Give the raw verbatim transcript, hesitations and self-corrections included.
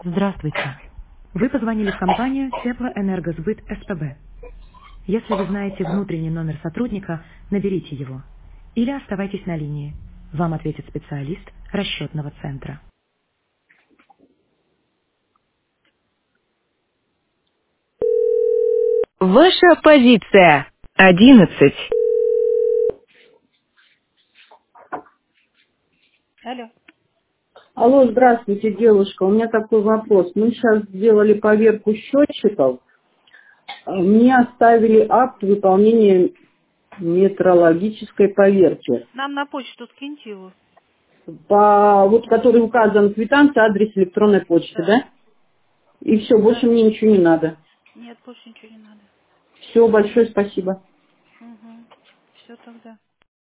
Здравствуйте. Вы позвонили в компанию Теплоэнергосбыт СПБ. Если вы знаете внутренний номер сотрудника, наберите его. Или оставайтесь на линии. Вам ответит специалист расчетного центра. Ваша позиция. Одиннадцать. Алло. Алло, здравствуйте, девушка. У меня такой вопрос. Мы сейчас сделали поверку счетчиков. А Мне оставили акт выполнения метрологической поверки, Нам на почту скиньте его. по, вот, который указан в квитанции, адрес электронной почты, Да. да? И все, больше Да. мне ничего не надо. Нет, больше ничего не надо. Все, большое спасибо. Угу. Все тогда.